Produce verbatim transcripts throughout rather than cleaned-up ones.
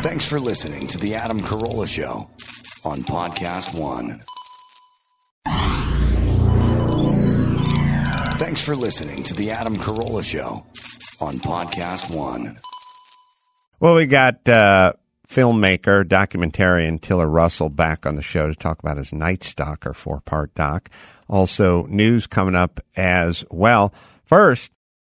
Thanks for listening to The Adam Carolla Show on Podcast One. Thanks for listening to The Adam Carolla Show on Podcast One. Well, we got uh, filmmaker, documentarian Tiller Russell back on the show to talk about his Night Stalker four-part doc. Also, news coming up as well. First,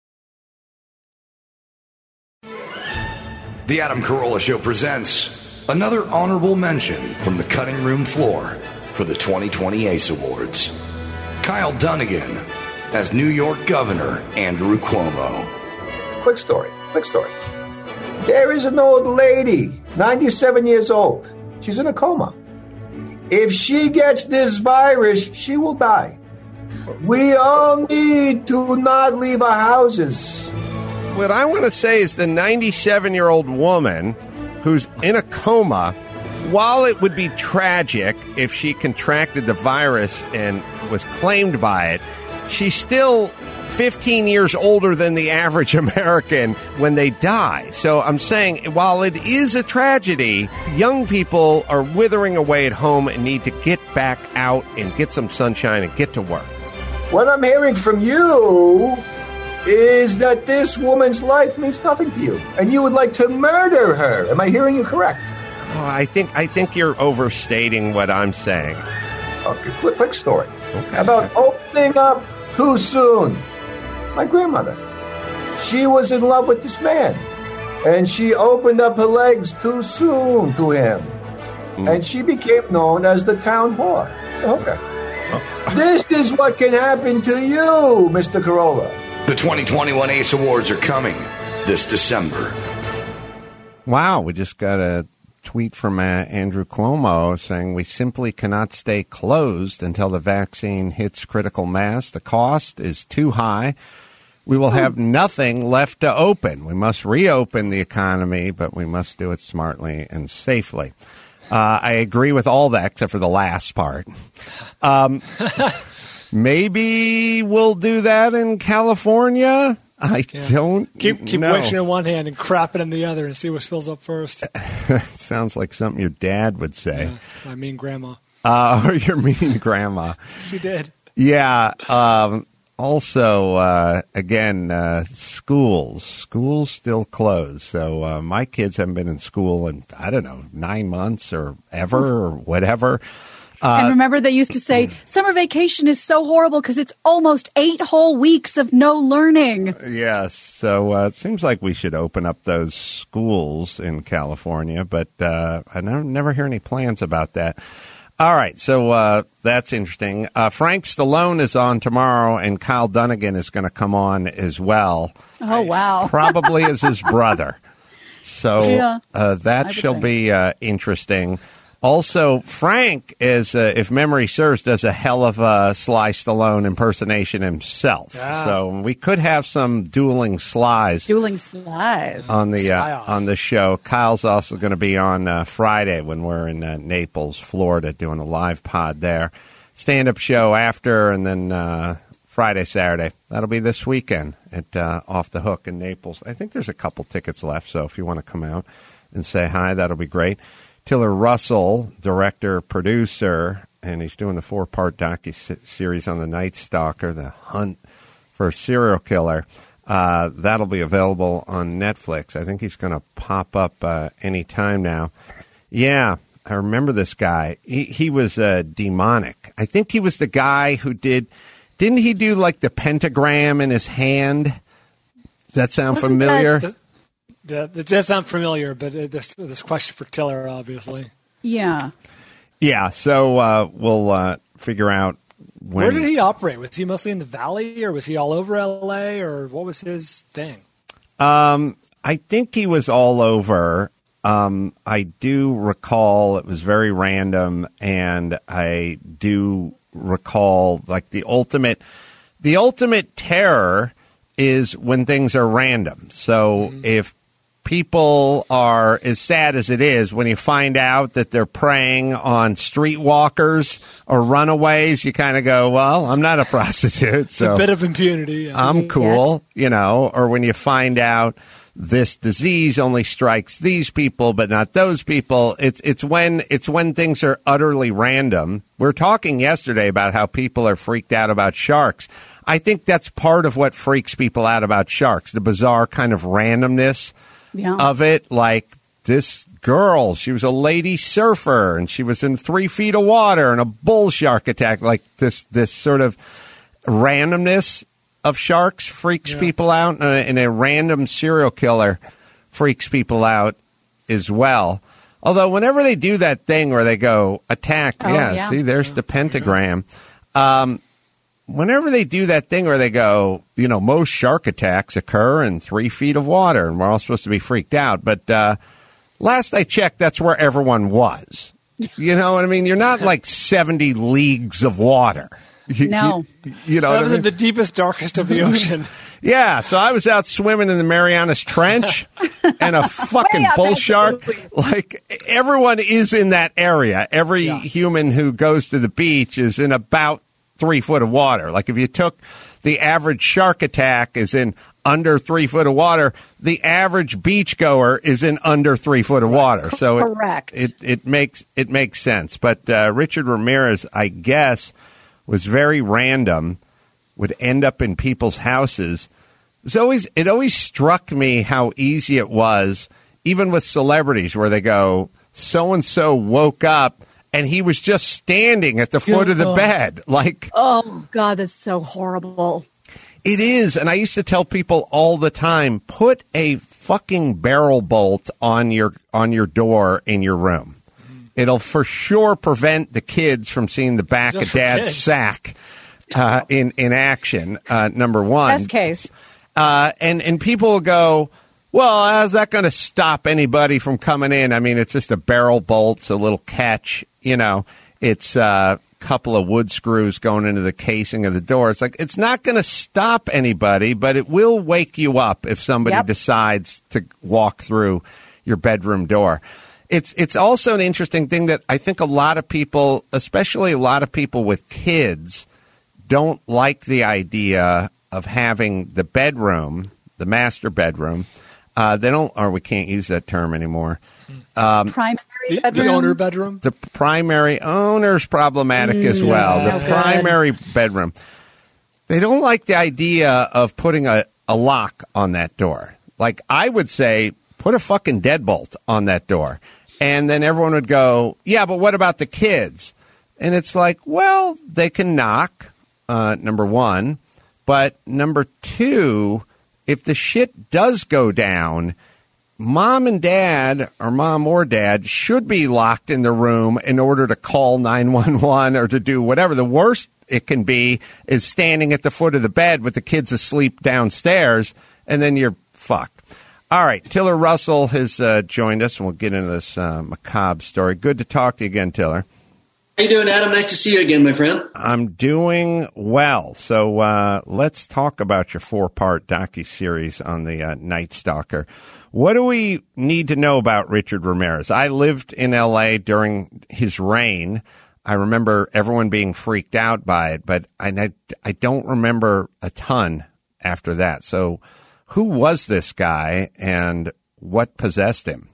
The Adam Carolla Show presents another honorable mention from the cutting room floor for the twenty twenty Ace Awards. Kyle Dunnigan as New York Governor Andrew Cuomo. Quick story, quick story. There is an old lady, ninety-seven years old. She's in a coma. If she gets this virus, she will die. We all need to not leave our houses. what I want to say is the ninety-seven-year-old woman who's in a coma, while it would be tragic if she contracted the virus and was claimed by it, she's still fifteen years older than the average American when they die. So I'm saying, while it is a tragedy, young people are withering away at home and need to get back out and get some sunshine and get to work. What I'm hearing from you is that this woman's life means nothing to you, and you would like to murder her. Am I hearing you correct? Oh, I think I think you're overstating what I'm saying. Okay, quick, quick story. Okay. About opening up too soon. My grandmother, she was in love with this man, and she opened up her legs too soon to him, mm. and she became known as the town whore. Okay. Oh. This is what can happen to you, Mister Carolla. The twenty twenty-one Ace Awards are coming this December. Wow, we just got a tweet from uh, Andrew Cuomo saying we simply cannot stay closed until the vaccine hits critical mass. The cost is too high. We will have nothing left to open. We must reopen the economy, but we must do it smartly and safely. Uh, I agree with all that except for the last part. Um, maybe we'll do that in California. I yeah. don't keep keep know. wishing in one hand and crapping in the other and see what fills up first. Sounds like something your dad would say. Yeah, my mean grandma. Uh, or your mean grandma. She did. Yeah. Um, also, uh, again, uh, schools. Schools still closed. So uh, my kids haven't been in school in, I don't know, nine months or ever or whatever. Uh, and remember, they used to say, summer vacation is so horrible because it's almost eight whole weeks of no learning. Yes. So uh, it seems like we should open up those schools in California, but uh, I never, never hear any plans about that. All right. So uh, that's interesting. Uh, Frank Stallone is on tomorrow, and Kyle Dunnigan is going to come on as well. Oh, wow. Probably as his brother. So yeah, uh, that shall think. be uh, interesting. Also, Frank, is, uh, if memory serves, does a hell of a Sly Stallone impersonation himself. Yeah. So we could have some dueling Slys. Dueling Slys. On the, uh, on the show. Kyle's also going to be on uh, Friday when we're in uh, Naples, Florida, doing a live pod there. Stand-up show after, and then uh, Friday, Saturday. That'll be this weekend at uh, Off the Hook in Naples. I think there's a couple tickets left, so if you want to come out and say hi, that'll be great. Tiller Russell, director, producer, and he's doing the four-part docu-series on the Night Stalker, the hunt for a serial killer. Uh, that'll be available on Netflix. I think he's going to pop up uh, any time now. Yeah, I remember this guy. He, he was uh, demonic. I think he was the guy who did, didn't he do like the pentagram in his hand? Does that sound Wasn't familiar? That, That, that does sound familiar, but uh, this this question for Tiller, obviously. Yeah. Yeah, so uh, we'll uh, figure out when. Where did he operate? Was he mostly in the Valley, or was he all over L A, or what was his thing? Um, I think he was all over. Um, I do recall it was very random, and I do recall, like, the ultimate, the ultimate terror is when things are random. So mm-hmm. if people are, as sad as it is, when you find out that they're preying on streetwalkers or runaways, you kind of go, well, I'm not a prostitute. It's so a bit of impunity. Yeah. I'm cool, you know, or when you find out this disease only strikes these people, but not those people. It's it's when it's when things are utterly random. We were talking yesterday about how people are freaked out about sharks. I think that's part of what freaks people out about sharks, the bizarre kind of randomness yeah. of it. Like this girl, she was a lady surfer, and she was in three feet of water, and a bull shark attacked. Like this this sort of randomness of sharks freaks yeah. people out, uh, and a random serial killer freaks people out as well. Although whenever they do that thing where they go attack, oh, yeah, yeah, see, there's yeah. the pentagram. Um, whenever they do that thing where they go, you know, most shark attacks occur in three feet of water, and we're all supposed to be freaked out. But uh, last I checked, that's where everyone was. You know what I mean? You're not like seventy leagues of water. No. You, you know, that was I mean? in the deepest, darkest of the ocean. Yeah, so I was out swimming in the Marianas Trench, and a fucking bull shark. Like, everyone is in that area. Every yeah. human who goes to the beach is in about three foot of water. Like, if you took the average shark attack is in under three foot of water, the average beachgoer is in under three foot of water. So it, correct. It, it makes it makes sense. But uh, Richard Ramirez, I guess, was very random, would end up in people's houses. It's always, it always struck me how easy it was, even with celebrities, where they go, so-and-so woke up, and he was just standing at the foot of the bed. Like, oh, God, that's so horrible. It is, and I used to tell people all the time, put a fucking barrel bolt on your on your door in your room. It'll for sure prevent the kids from seeing the back Just of Dad's kids. sack uh, in in action. Uh, number one, best case, uh, and and people will go, well, how's that going to stop anybody from coming in? I mean, it's just a barrel bolt, it's a little catch, you know. It's a couple of wood screws going into the casing of the door. It's like it's not going to stop anybody, but it will wake you up if somebody yep. decides to walk through your bedroom door. It's it's also an interesting thing that I think a lot of people, especially a lot of people with kids, don't like the idea of having the bedroom, the master bedroom. Uh, they don't, or we can't use that term anymore. Um, primary the, bedroom? The owner bedroom? The primary owner's problematic mm, as well. No, the good. primary bedroom. They don't like the idea of putting a, a lock on that door. Like, I would say, put a fucking deadbolt on that door. And then everyone would go, yeah, but what about the kids? And it's like, well, they can knock, uh, number one. But number two, if the shit does go down, mom and dad, or mom or dad, should be locked in the room in order to call nine one one or to do whatever. The worst it can be is standing at the foot of the bed with the kids asleep downstairs, and then you're fucked. All right, Tiller Russell has uh, joined us, and we'll get into this uh, macabre story. Good to talk to you again, Tiller. How you doing, Adam? Nice to see you again, my friend. I'm doing well. So uh, let's talk about your four-part docuseries on the uh, Night Stalker. What do we need to know about Richard Ramirez? I lived in L A during his reign. I remember everyone being freaked out by it, but I, I don't remember a ton after that. So who was this guy and what possessed him?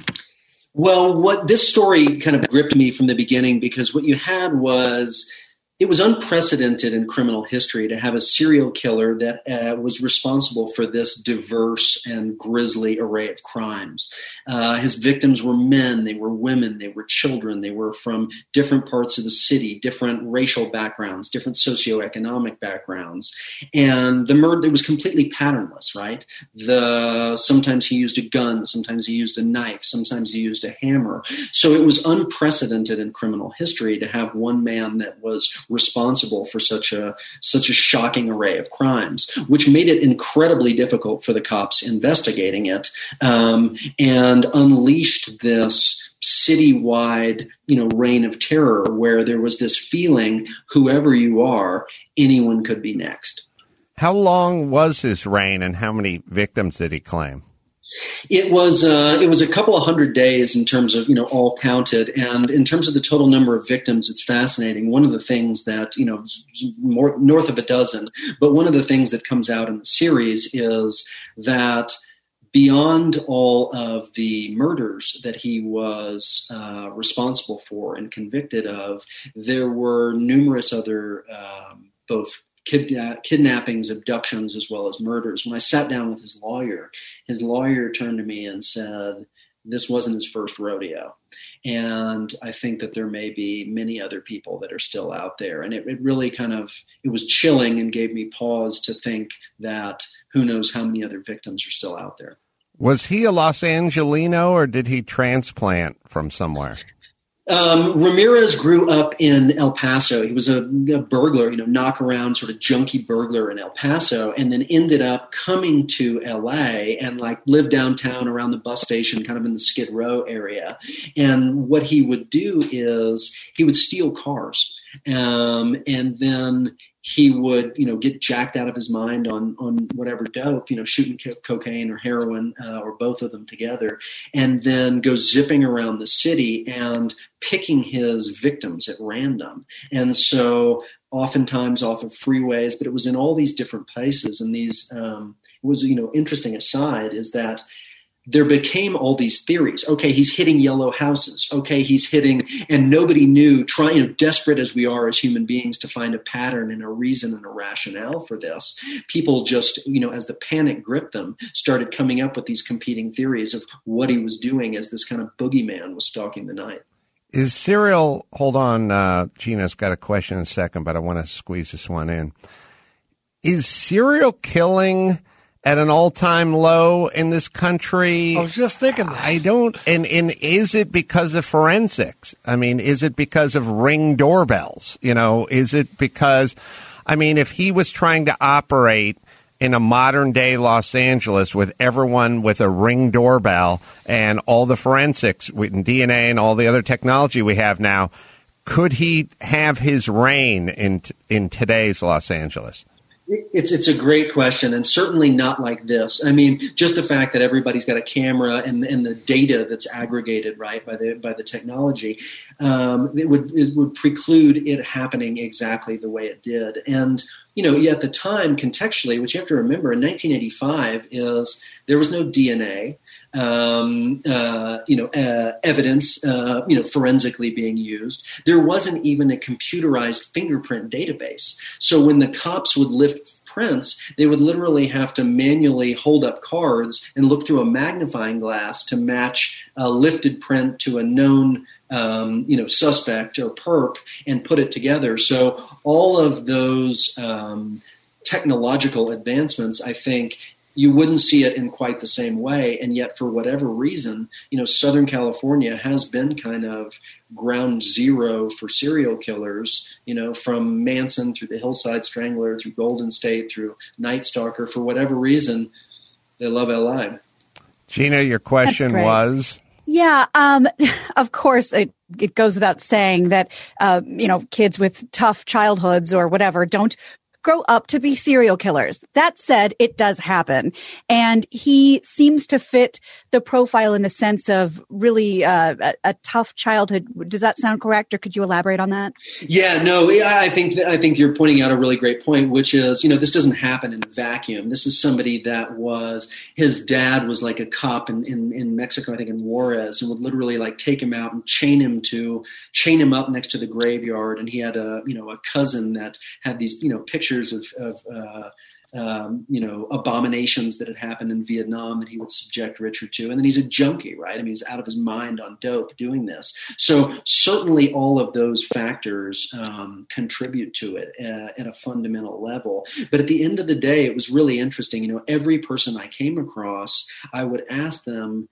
Well, what this story kind of gripped me from the beginning, because what you had was, it was unprecedented in criminal history to have a serial killer that uh, was responsible for this diverse and grisly array of crimes. Uh, his victims were men, they were women, they were children, they were from different parts of the city, different racial backgrounds, different socioeconomic backgrounds. And the murder, it was completely patternless, right? The sometimes he used a gun, sometimes he used a knife, sometimes he used a hammer. So it was unprecedented in criminal history to have one man that was responsible for such a such a shocking array of crimes, which made it incredibly difficult for the cops investigating it, um, and unleashed this citywide, you know, reign of terror where there was this feeling, whoever you are, anyone could be next. How long was his reign, and how many victims did he claim? It was uh, it was a couple of hundred days in terms of, you know, all counted. And in terms of the total number of victims, it's fascinating. One of the things that, you know, more north of a dozen, but one of the things that comes out in the series is that beyond all of the murders that he was uh, responsible for and convicted of, there were numerous other um, both kid- kidnappings, abductions, as well as murders. When I sat down with his lawyer, his lawyer turned to me and said, this wasn't his first rodeo. And I think that there may be many other people that are still out there. And it, it really kind of, it was chilling and gave me pause to think that who knows how many other victims are still out there. Was he a Los Angelino or did he transplant from somewhere? Um, Ramirez grew up in El Paso. He was a, a burglar, you know, knock around sort of junkie burglar in El Paso, and then ended up coming to L A and like lived downtown around the bus station, kind of in the Skid Row area. And what he would do is he would steal cars. Um, and then he would, you know, get jacked out of his mind on, on whatever dope, you know, shooting co- cocaine or heroin uh, or both of them together, and then go zipping around the city and picking his victims at random. And so oftentimes off of freeways, but it was in all these different places. And these, um, it was, you know, interesting aside is that there became all these theories. Okay, he's hitting yellow houses. Okay, he's hitting, and nobody knew, trying, you know, desperate as we are as human beings to find a pattern and a reason and a rationale for this. People just, you know, as the panic gripped them, started coming up with these competing theories of what he was doing as this kind of boogeyman was stalking the night. Is serial, hold on, uh, Gina's got a question in a second, but I want to squeeze this one in. Is serial killing at an all-time low in this country? I was just thinking that. I don't, and, and is it because of forensics? I mean, is it because of Ring doorbells? You know, is it because, I mean, if he was trying to operate in a modern-day Los Angeles with everyone with a Ring doorbell and all the forensics with D N A and all the other technology we have now, could he have his reign in in today's Los Angeles? It's it's a great question, and certainly not like this. I mean, just the fact that everybody's got a camera and and the data that's aggregated right by the by the technology, um, it would it would preclude it happening exactly the way it did. And you know, at the time, contextually, what you have to remember in nineteen eighty-five is there was no D N A. Um, uh, you know, uh, evidence, uh, you know, forensically being used. There wasn't even a computerized fingerprint database. So when the cops would lift prints, they would literally have to manually hold up cards and look through a magnifying glass to match a lifted print to a known Um, you know, suspect or perp and put it together. So all of those um, technological advancements, I think, you wouldn't see it in quite the same way. And yet, for whatever reason, you know, Southern California has been kind of ground zero for serial killers, you know, from Manson through the Hillside Strangler, through Golden State, through Night Stalker. For whatever reason, they love L A. Gina, your question was? Yeah, um, of course, it, it goes without saying that, uh, you know, kids with tough childhoods or whatever don't grow up to be serial killers. That said, it does happen. And he seems to fit the profile in the sense of really uh, a, a tough childhood. Does that sound correct, or could you elaborate on that? Yeah, no, I think I think you're pointing out a really great point, which is, you know, this doesn't happen in a vacuum. This is somebody that was, his dad was like a cop in, in, in Mexico, I think in Juarez, and would literally like take him out and chain him to, chain him up next to the graveyard. And he had a, you know, a cousin that had these, you know, pictures of, of uh, um, you know, abominations that had happened in Vietnam that he would subject Richard to. And then he's a junkie, right? I mean, he's out of his mind on dope doing this. So certainly all of those factors um, contribute to it uh, at a fundamental level. But at the end of the day, it was really interesting. You know, every person I came across, I would ask them,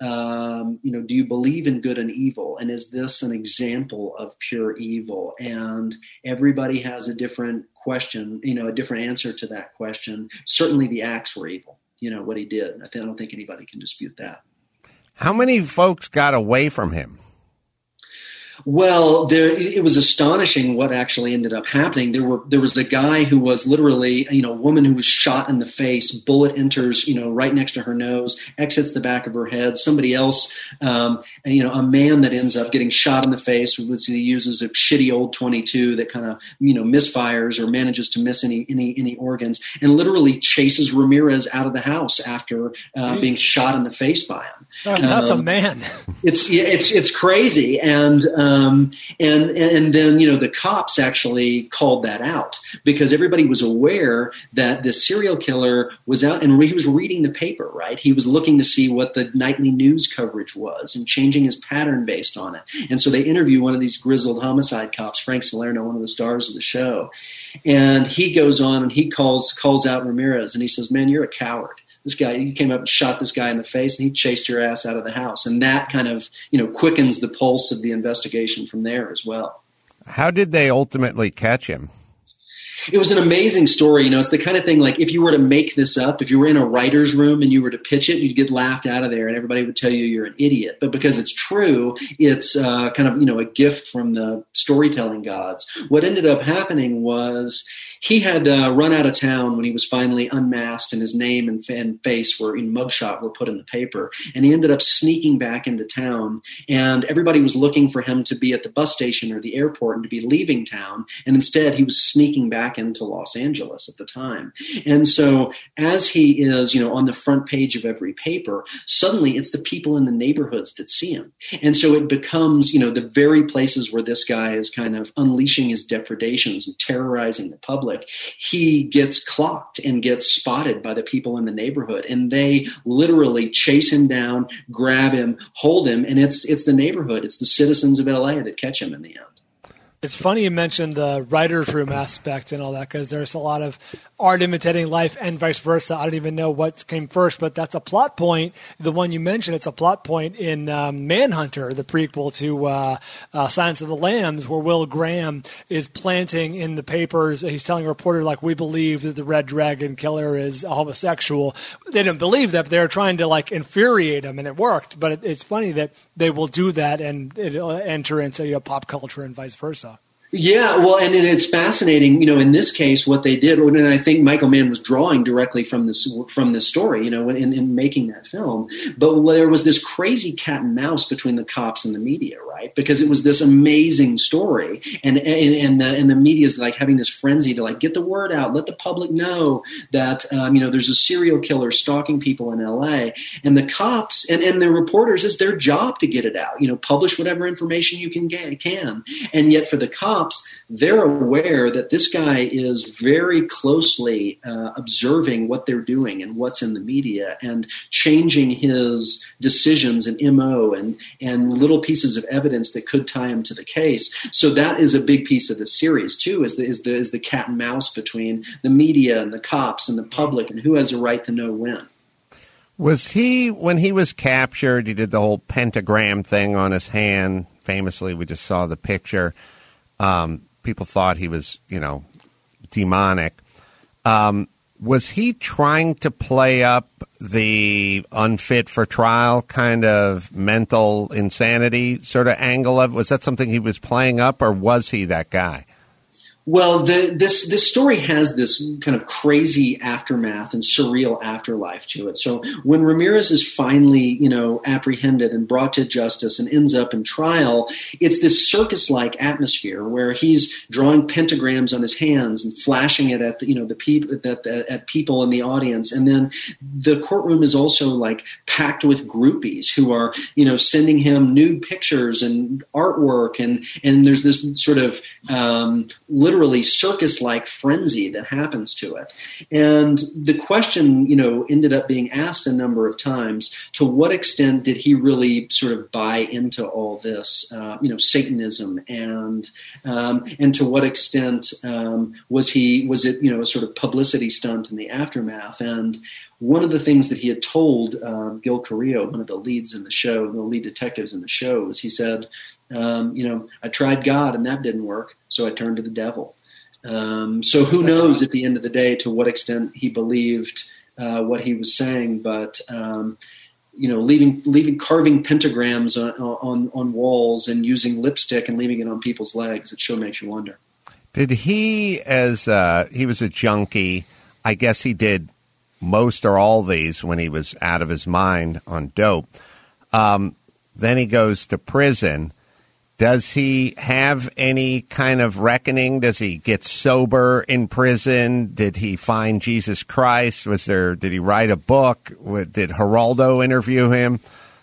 Um, you know, do you believe in good and evil? And is this an example of pure evil? And everybody has a different question, you know, a different answer to that question. Certainly the acts were evil, you know, what he did. I, th- I don't think anybody can dispute that. How many folks got away from him? Well, there it was astonishing what actually ended up happening. There were there was a guy who was literally, you know, a woman who was shot in the face. Bullet enters, you know, right next to her nose, exits the back of her head. Somebody else, um, you know, a man that ends up getting shot in the face. Which he uses a shitty old twenty-two that kind of, you know, misfires or manages to miss any any any organs, and literally chases Ramirez out of the house after uh, being shot in the face by him. Oh, that's um, a man. It's it's it's crazy, and um, and and then you know the cops actually called that out because everybody was aware that this serial killer was out, and he was reading the paper. Right, he was looking to see what the nightly news coverage was and changing his pattern based on it. And so they interview one of these grizzled homicide cops, Frank Salerno, one of the stars of the show, and he goes on and he calls calls out Ramirez, and he says, "Man, you're a coward. This guy, you came up and shot this guy in the face, and he chased your ass out of the house." And that kind of, you know, quickens the pulse of the investigation from there as well. How did they ultimately catch him? It was an amazing story. You know, it's the kind of thing like if you were to make this up, if you were in a writer's room and you were to pitch it, you'd get laughed out of there and everybody would tell you you're an idiot. But because it's true, it's uh, kind of, you know, a gift from the storytelling gods. What ended up happening was he had uh, run out of town when he was finally unmasked and his name and, and face were in mugshot were put in the paper. And he ended up sneaking back into town, and everybody was looking for him to be at the bus station or the airport and to be leaving town. And instead he was sneaking back into Los Angeles at the time. And so as he is, you know, on the front page of every paper, suddenly it's the people in the neighborhoods that see him. And so it becomes, you know, the very places where this guy is kind of unleashing his depredations and terrorizing the public. He gets clocked and gets spotted by the people in the neighborhood, and they literally chase him down, grab him, hold him, and it's it's the neighborhood, it's the citizens of L A that catch him in the end. It's funny you mentioned the writer's room aspect and all that, because there's a lot of art imitating life and vice versa. I don't even know what came first, but that's a plot point. The one you mentioned, it's a plot point in um, Manhunter, the prequel to uh, uh, Silence of the Lambs, where Will Graham is planting in the papers. He's telling a reporter, like, we believe that the Red Dragon killer is a homosexual. They didn't believe that, but they were trying to, like, infuriate him, and it worked. But it, it's funny that they will do that and it'll enter into, you know, pop culture and vice versa. Yeah, well, and, and it's fascinating, you know, in this case, what they did, and I think Michael Mann was drawing directly from this from this story, you know, in, in making that film. But there was this crazy cat and mouse between the cops and the media, right? Because it was this amazing story, and and, and the and the media is like having this frenzy to like get the word out, let the public know that um, you know there's a serial killer stalking people in L A, and the cops and, and the reporters, it's their job to get it out, you know, publish whatever information you can get can, and yet for the cops, they're aware that this guy is very closely uh, observing what they're doing and what's in the media and changing his decisions and M O and, and little pieces of evidence that could tie him to the case. So that is a big piece of the series too, is the, is the, is the cat and mouse between the media and the cops and the public and who has a right to know when. Was he, when he was captured, he did the whole pentagram thing on his hand. Famously, we just saw the picture. Um, people thought he was, you know, demonic. Um, was he trying to play up the unfit for trial kind of mental insanity sort of angle of? Was that something he was playing up, or was he that guy? Well, the, this this story has this kind of crazy aftermath and surreal afterlife to it. So when Ramirez is finally, you know, apprehended and brought to justice and ends up in trial, it's this circus-like atmosphere where he's drawing pentagrams on his hands and flashing it at the, you know the people at, at people in the audience, and then the courtroom is also like packed with groupies who are, you know, sending him nude pictures and artwork, and and there's this sort of um, literally circus-like frenzy that happens to it. And the question, you know, ended up being asked a number of times, to what extent did he really sort of buy into all this, uh, you know, Satanism, and um, and to what extent um, was he, was it, you know, a sort of publicity stunt in the aftermath? And one of the things that he had told uh, Gil Carrillo, one of the leads in the show, the lead detectives in the show, was he said, um, you know, I tried God and that didn't work, so I turned to the devil. Um, so who knows at the end of the day to what extent he believed uh, what he was saying, but um, you know, leaving, leaving, carving pentagrams on, on, on walls and using lipstick and leaving it on people's legs. It sure makes you wonder. Did he, as uh, he was a junkie, I guess he did most or all these when he was out of his mind on dope. Um, then he goes to prison. Does he have any kind of reckoning? Does he get sober in prison? Did he find Jesus Christ? Was there? Did he write a book? Did Geraldo interview him?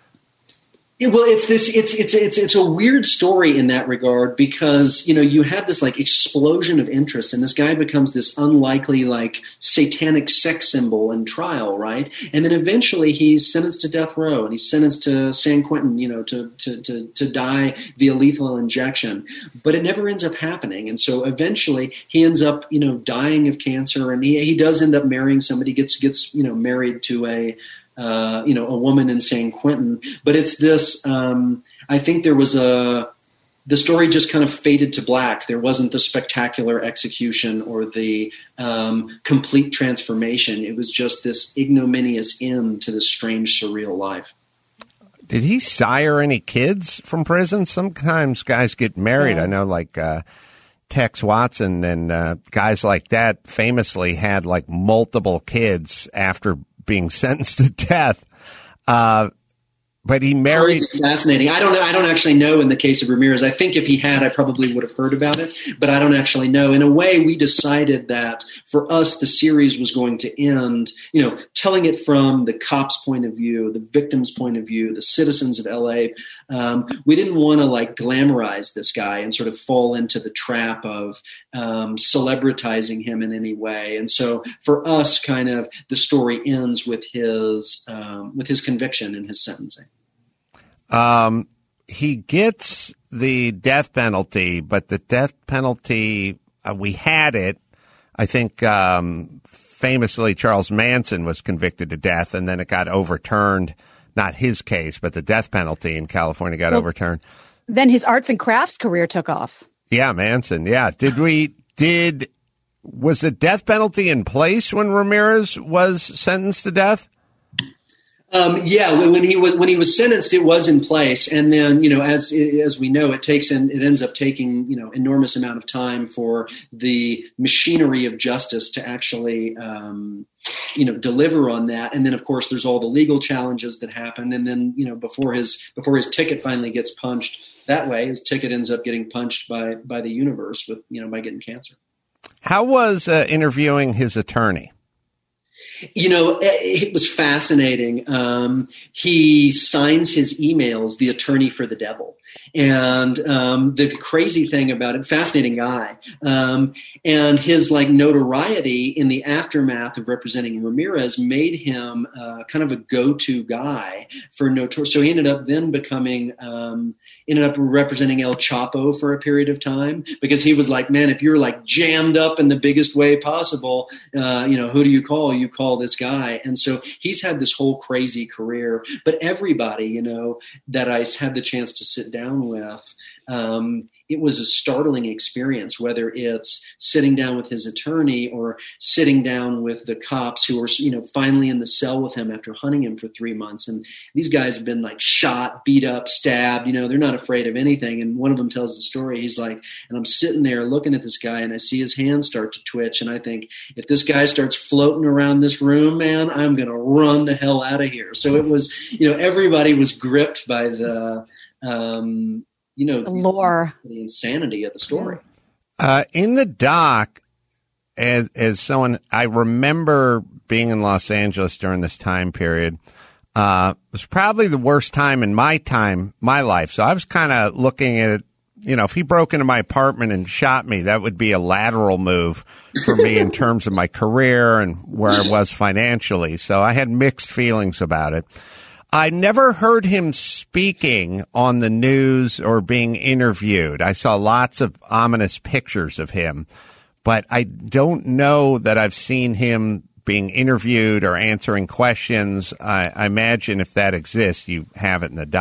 Yeah, well, it's this. It's it's it's it's a weird story in that regard because you know you have this like explosion of interest, and this guy becomes this unlikely like satanic sex symbol in trial, right? And then eventually he's sentenced to death row, and he's sentenced to San Quentin, you know, to to to to die via lethal injection. But it never ends up happening, and so eventually he ends up, you know, dying of cancer, and he he does end up marrying somebody, gets gets you know married to a. Uh, you know, a woman in San Quentin, but it's this, um, I think there was a, the story just kind of faded to black. There wasn't the spectacular execution or the um, complete transformation. It was just this ignominious end to this strange, surreal life. Did he sire any kids from prison? Sometimes guys get married. Yeah. I know like, uh, Tex Watson and uh, guys like that famously had like multiple kids after being sentenced to death. Uh, but he married. Crazy, fascinating. I don't know. I don't actually know in the case of Ramirez. I think if he had, I probably would have heard about it, but I don't actually know. In a way, we decided that for us, the series was going to end, you know, telling it from the cop's point of view, the victim's point of view, the citizens of L A. Um, we didn't want to like glamorize this guy and sort of fall into the trap of um, celebritizing him in any way. And so for us, kind of the story ends with his um, with his conviction and his sentencing. Um, he gets the death penalty, but the death penalty, uh, we had it. I think um, famously Charles Manson was convicted to death, and then it got overturned. Not his case, but the death penalty in California got well, overturned. Then his arts and crafts career took off. Yeah, Manson. Yeah. Did we, did, was the death penalty in place when Ramirez was sentenced to death? Um, yeah, when he was when he was sentenced, it was in place, and then you know, as as we know, it takes and it ends up taking you know enormous amount of time for the machinery of justice to actually um, you know deliver on that, and then of course there's all the legal challenges that happen, and then you know before his before his ticket finally gets punched that way, his ticket ends up getting punched by by the universe with you know by getting cancer. How was uh, interviewing his attorney? You know, it was fascinating. Um, he signs his emails, the attorney for the devil. And um, the crazy thing about it, fascinating guy, um, and his like notoriety in the aftermath of representing Ramirez made him uh, kind of a go-to guy for notor. So he ended up then becoming, um, ended up representing El Chapo for a period of time because he was like, man, if you're like jammed up in the biggest way possible, uh, you know, who do you call? You call this guy. And so he's had this whole crazy career. But everybody, you know, that I had the chance to sit down with, um, it was a startling experience, whether it's sitting down with his attorney or sitting down with the cops who were, you know, finally in the cell with him after hunting him for three months. And these guys have been like shot, beat up, stabbed, you know, they're not afraid of anything. And one of them tells the story. He's like, and I'm sitting there looking at this guy and I see his hands start to twitch. And I think if this guy starts floating around this room, man, I'm going to run the hell out of here. So it was, you know, everybody was gripped by the, um, you know, the lore, the insanity of the story. Uh, in the doc, as as someone, I remember being in Los Angeles during this time period. Uh, it was probably the worst time in my time, my life. So I was kind of looking at it, you know, if he broke into my apartment and shot me, that would be a lateral move for me in terms of my career and where I was financially. So I had mixed feelings about it. I never heard him speaking on the news or being interviewed. I saw lots of ominous pictures of him, but I don't know that I've seen him being interviewed or answering questions. I, I imagine if that exists, you have it in the doc.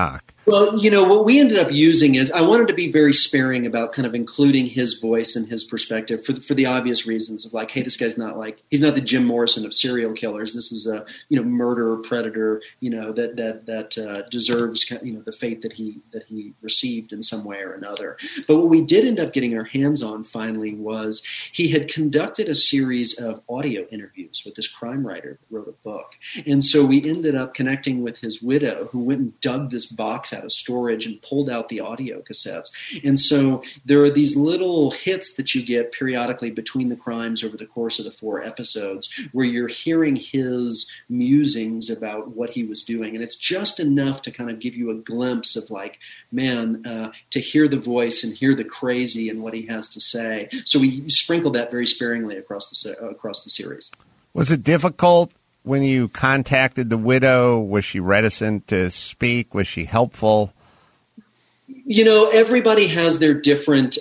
Well, you know, what we ended up using is I wanted to be very sparing about kind of including his voice and his perspective for for the obvious reasons of like, hey, this guy's not like, he's not the Jim Morrison of serial killers. This is a, you know, murderer, predator, you know, that that that uh, deserves, you know, the fate that he that he received in some way or another. But what we did end up getting our hands on finally was he had conducted a series of audio interviews with this crime writer that wrote a book. And so we ended up connecting with his widow, who went and dug this box out of storage and pulled out the audio cassettes. And so there are these little hits that you get periodically between the crimes over the course of the four episodes where you're hearing his musings about what he was doing. And it's just enough to kind of give you a glimpse of like, man, uh, to hear the voice and hear the crazy and what he has to say. So we sprinkled that very sparingly across the, uh, across the series. Was it difficult when you contacted the widow? Was she reticent to speak? Was she helpful? You know, everybody has their different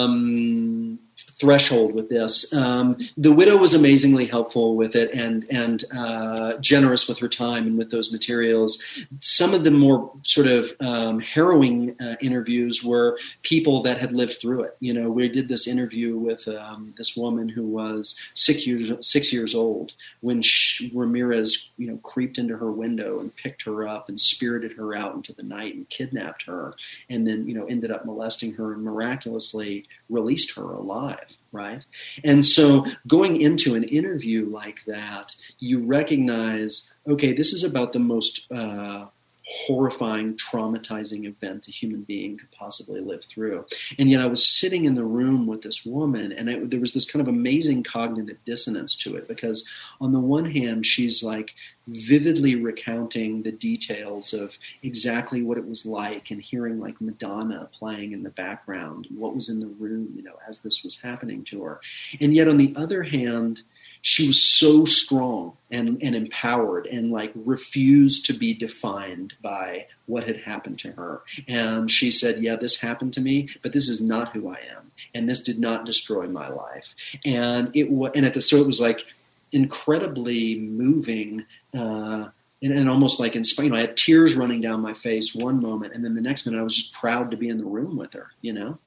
um, threshold with this. Um, the widow was amazingly helpful with it and and uh, generous with her time and with those materials. Some of the more sort of um, harrowing uh, interviews were people that had lived through it. You know, we did this interview with um, this woman who was six years six years old when she, Ramirez, you know, creeped into her window and picked her up and spirited her out into the night and kidnapped her, and then, you know, ended up molesting her and miraculously released her alive. Right. And so going into an interview like that, you recognize, okay, this is about the most uh, horrifying, traumatizing event a human being could possibly live through. And yet I was sitting in the room with this woman, and I, there was this kind of amazing cognitive dissonance to it, because on the one hand, she's like vividly recounting the details of exactly what it was like and hearing like Madonna playing in the background and what was in the room, you know, as this was happening to her. And yet on the other hand, she was so strong and, and empowered and like refused to be defined by what had happened to her. And she said, yeah, this happened to me, but this is not who I am. And this did not destroy my life. And it was, and at the, so it was like incredibly moving, uh, and, and almost like inspiring. You know, I had tears running down my face one moment, and then the next minute I was just proud to be in the room with her, you know?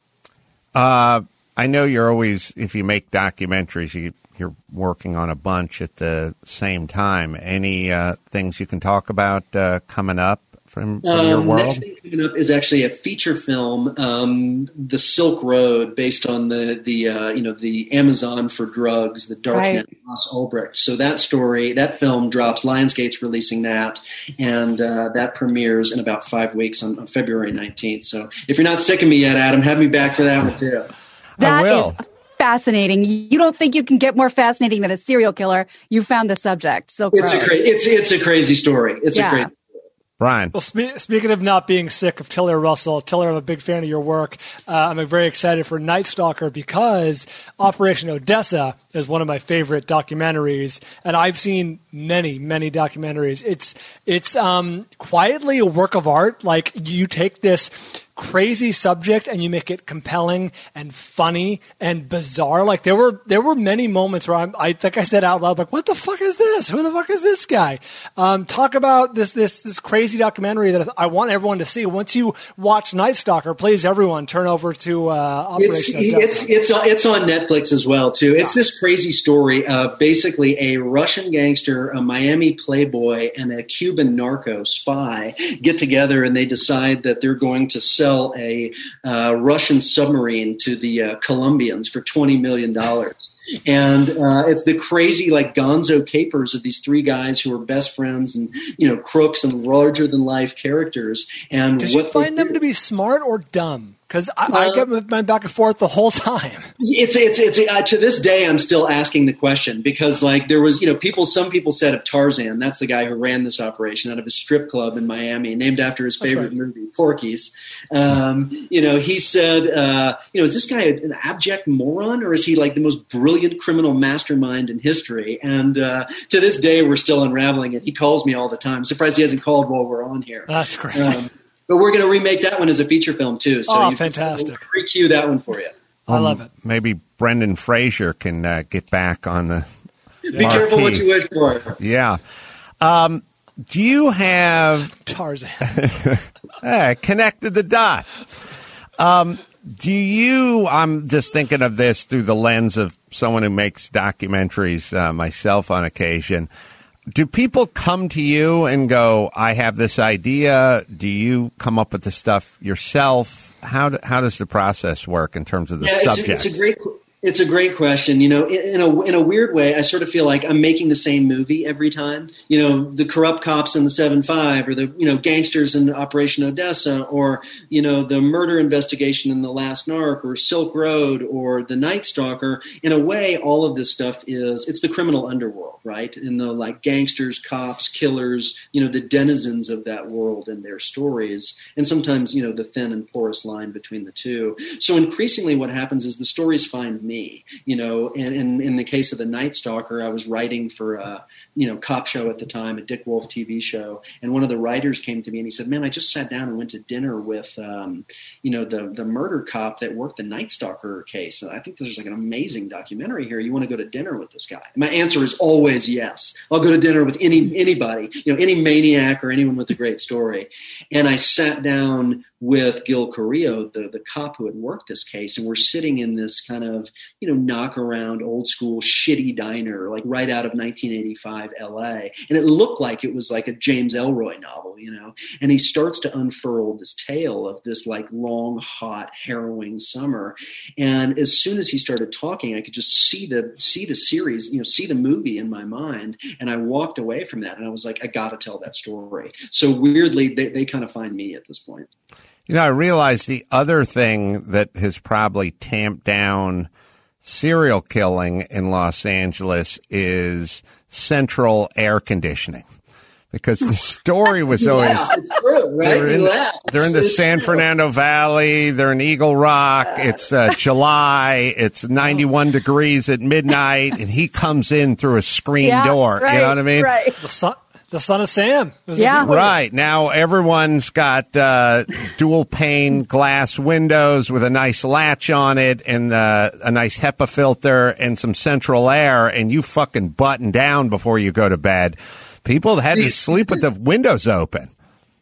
Uh, I know you're always, if you make documentaries, you You're working on a bunch at the same time. Any uh, things you can talk about uh, coming up from, from um, your world? Next thing coming up is actually a feature film, um, "The Silk Road," based on the the uh, you know the Amazon for drugs, the Darknet, right. Ross Ulbricht. So that story, that film drops. Lionsgate's releasing that, and uh, that premieres in about five weeks on, on February nineteenth. So if you're not sick of me yet, Adam, have me back for that one too. That I will. Is- fascinating. You don't think you can get more fascinating than a serial killer. You found the subject. So it's a cra- it's it's a crazy story. It's yeah. a crazy. Brian. Well, spe- speaking of not being sick of Tiller Russell, Tiller, I'm a big fan of your work. Uh, I'm very excited for Night Stalker because Operation Odessa is one of my favorite documentaries, and I've seen many, many documentaries. It's it's um, quietly a work of art. Like, you take this crazy subject and you make it compelling and funny and bizarre. Like, there were there were many moments where I'm, I think I said out loud, like, "What the fuck is this? Who the fuck is this guy?" Um, talk about this this this crazy documentary that I want everyone to see. Once you watch Night Stalker, please, everyone, turn over to uh, Operation Odessa. It's it's it's on Netflix as well too. It's yeah. this crazy story of basically a Russian gangster, a Miami playboy, and a Cuban narco spy get together, and they decide that they're going to sell a uh, Russian submarine to the uh, Colombians for twenty million dollars. And uh, it's the crazy, like, gonzo capers of these three guys who are best friends and, you know, crooks and larger than life characters. And did what you find them do. to be smart or dumb? Because I, uh, I get my back and forth the whole time. It's it's it's uh, to this day I'm still asking the question, because like there was, you know, people some people said of Tarzan, that's the guy who ran this operation out of a strip club in Miami, named after his favorite right. movie, Porky's. Um, you know, he said, uh, you know, is this guy an abject moron, or is he like the most brilliant criminal mastermind in history? And uh, to this day, we're still unraveling it. He calls me all the time. I'm surprised he hasn't called while we're on here. That's great. Um, But we're going to remake that one as a feature film, too. So oh, you fantastic. We'll pre-cue that one for you. Um, I love it. Maybe Brendan Fraser can uh, get back on the Be marquee. Careful what you wish for. Yeah. Um, do you have... Tarzan. Yeah, connected the dots. Um, do you, I'm just thinking of this through the lens of someone who makes documentaries uh, myself on occasion. Do people come to you and go, I have this idea? Do you come up with the stuff yourself? How do, how does the process work in terms of the yeah, subject? It's a, it's a great It's a great question. You know, in, in a in a weird way, I sort of feel like I'm making the same movie every time. You know, the corrupt cops in the seven five, or the you know gangsters in Operation Odessa, or you know the murder investigation in The Last Narc, or Silk Road, or The Night Stalker. In a way, all of this stuff is it's the criminal underworld, right? And the like gangsters, cops, killers. You know, the denizens of that world and their stories, and sometimes you know the thin and porous line between the two. So increasingly, what happens is the stories find me. Me, you know, and, and in the case of The Night Stalker, I was writing for a, you know, cop show at the time, a Dick Wolf T V show, and one of the writers came to me and he said, "Man, I just sat down and went to dinner with, um, you know, the the murder cop that worked the Night Stalker case. And I think there's like an amazing documentary here. You want to go to dinner with this guy?" And my answer is always yes. I'll go to dinner with any anybody, you know, any maniac or anyone with a great story. And I sat down with Gil Carrillo, the, the cop who had worked this case, and we're sitting in this kind of, you know, knock around old school shitty diner, like right out of nineteen eighty-five L A. And it looked like it was like a James Ellroy novel, you know, and he starts to unfurl this tale of this like long, hot, harrowing summer. And as soon as he started talking, I could just see the, see the series, you know, see the movie in my mind. And I walked away from that and I was like, I got to tell that story. So weirdly, they, they kind of find me at this point. You know, I realize the other thing that has probably tamped down serial killing in Los Angeles is central air conditioning. Because the story was always yeah, it's true, right? they're, in, they're in the it's San true. Fernando Valley, they're in Eagle Rock, it's uh, July, it's ninety-one degrees at midnight, and he comes in through a screen yeah, door. Right, you know what I mean? Right. The son, the son of Sam. Yeah. Right. Now everyone's got uh, dual pane glass windows with a nice latch on it and uh, a nice HEPA filter and some central air, and you fucking button down before you go to bed. People had to sleep with the windows open.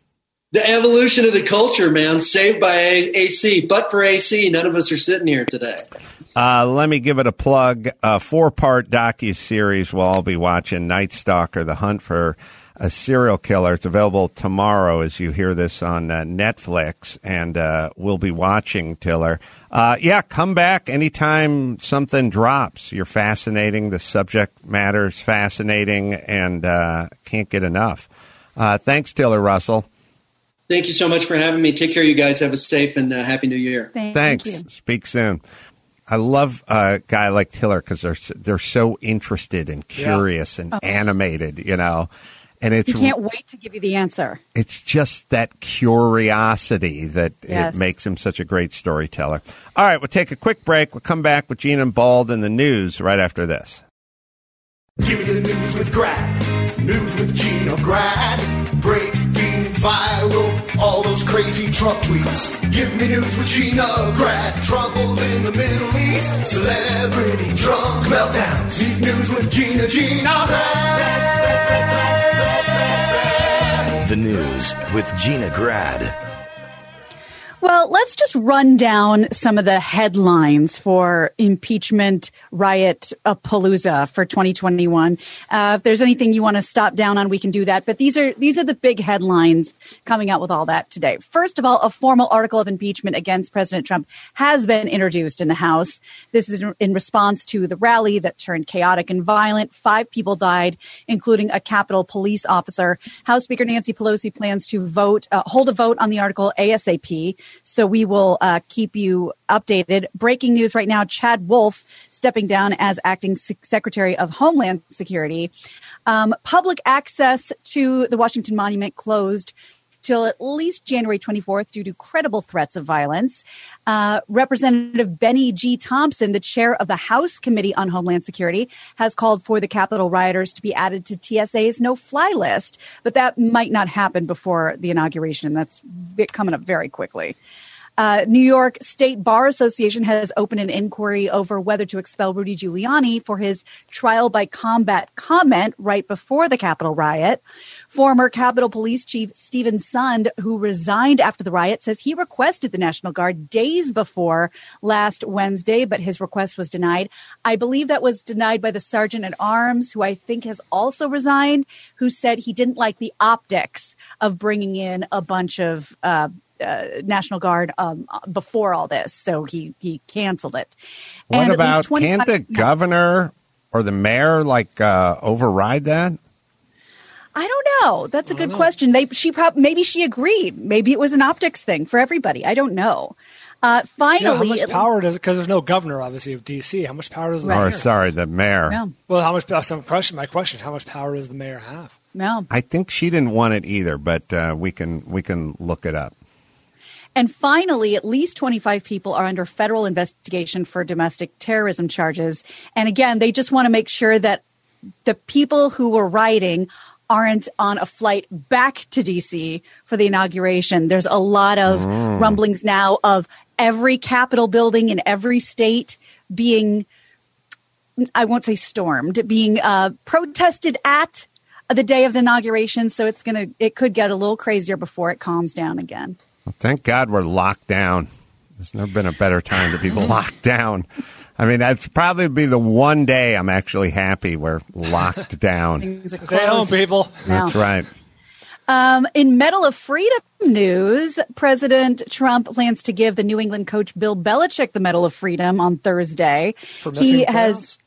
The evolution of the culture, man, saved by A C. But for A C, none of us are sitting here today. Uh, let me give it a plug. A four-part docuseries we'll all be watching, Night Stalker, The Hunt for a Serial Killer. It's available tomorrow as you hear this on uh, Netflix, and uh, we'll be watching Tiller. Uh, yeah, come back anytime something drops. You're fascinating. The subject matter is fascinating, and uh, can't get enough. Uh, thanks, Tiller Russell. Thank you so much for having me. Take care, you guys. Have a safe and uh, happy New Year. Thank Thanks. you. Speak soon. I love a guy like Tiller because they're they're so interested and curious yeah. and oh. animated, you know. And it's you can't wait to give you the answer. It's just that curiosity that yes. it makes him such a great storyteller. All right, we'll take a quick break. We'll come back with Gina and Bald and the news right after this. Give me the news with Grad. News with Gina Grad. Breaking, viral, all those crazy Trump tweets. Give me news with Gina Grad. Trouble in the Middle East. Celebrity drunk meltdowns. Need news with Gina, Gina Grad. The news with Gina Grad. Well, let's just run down some of the headlines for impeachment riot palooza for twenty twenty-one. Uh, if there's anything you want to stop down on, we can do that. But these are these are the big headlines coming out with all that today. First of all, a formal article of impeachment against President Trump has been introduced in the House. This is in response to the rally that turned chaotic and violent. Five people died, including a Capitol police officer. House Speaker Nancy Pelosi plans to vote, uh, hold a vote on the article ASAP. So we will uh, keep you updated. Breaking news right now, Chad Wolf stepping down as acting Secretary of Homeland Security. Um, public access to the Washington Monument closed till at least January twenty-fourth due to credible threats of violence. Uh, Representative Benny G. Thompson, the chair of the House Committee on Homeland Security, has called for the Capitol rioters to be added to T S A's no-fly list. But that might not happen before the inauguration. That's coming up very quickly. Uh, New York State Bar Association has opened an inquiry over whether to expel Rudy Giuliani for his trial by combat comment right before the Capitol riot. Former Capitol Police Chief Stephen Sund, who resigned after the riot, says he requested the National Guard days before last Wednesday, but his request was denied. I believe that was denied by the Sergeant at Arms, who I think has also resigned, who said he didn't like the optics of bringing in a bunch of uh, uh, National Guard um, before all this. So he, he canceled it. What And about, can't the yeah. governor or the mayor, like, uh, override that? I don't know. That's a good question. They, she prob- maybe she agreed. Maybe it was an optics thing for everybody. I don't know. Uh, finally, Yeah, how much it- power does it? Because there's no governor, obviously, of D C. How much power does the Or, mayor? sorry, the mayor. No, Well, how much? Some question. My question is, how much power does the mayor have? no. I think she didn't want it either, but uh, we can we can look it up. And finally, at least twenty-five people are under federal investigation for domestic terrorism charges. And again, they just want to make sure that the people who were rioting aren't on a flight back to D C for the inauguration. There's a lot of mm. rumblings now of every Capitol building in every state being, I won't say stormed, being uh, protested at the day of the inauguration. So it's going to, it could get a little crazier before it calms down again. Well, thank God we're locked down. There's never been a better time to be locked down. I mean, that's probably be the one day I'm actually happy we're locked down. Stay home, people. That's right. Um, in Medal of Freedom news, President Trump plans to give the New England coach Bill Belichick the Medal of Freedom on Thursday. For missing He the has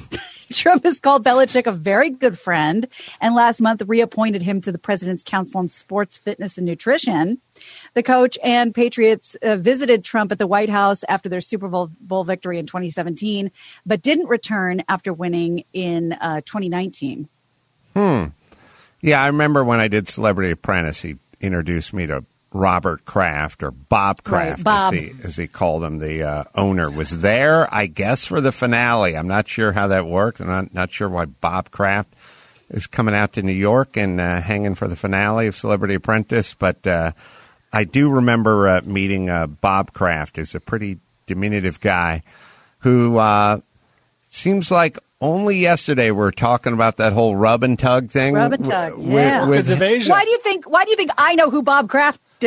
Trump has called Belichick a very good friend, and last month reappointed him to the President's Council on Sports, Fitness, and Nutrition. The coach and Patriots uh, visited Trump at the White House after their Super Bowl, Bowl victory in twenty seventeen, but didn't return after winning in uh, twenty nineteen. Hmm. Yeah, I remember when I did Celebrity Apprentice, he introduced me to Robert Kraft, or Bob Kraft, right, Bob. As, he, as he called him. The uh, owner was there, I guess, for the finale. I'm not sure how that worked. I'm not, not sure why Bob Kraft is coming out to New York and uh, hanging for the finale of Celebrity Apprentice. But uh, I do remember uh, meeting uh, Bob Kraft, who's a pretty diminutive guy who uh, seems like only yesterday we're talking about that whole rub and tug thing. Rub and tug, w- yeah. With, It's Asia. Why do you think? Why do you think I know who Bob Kraft is?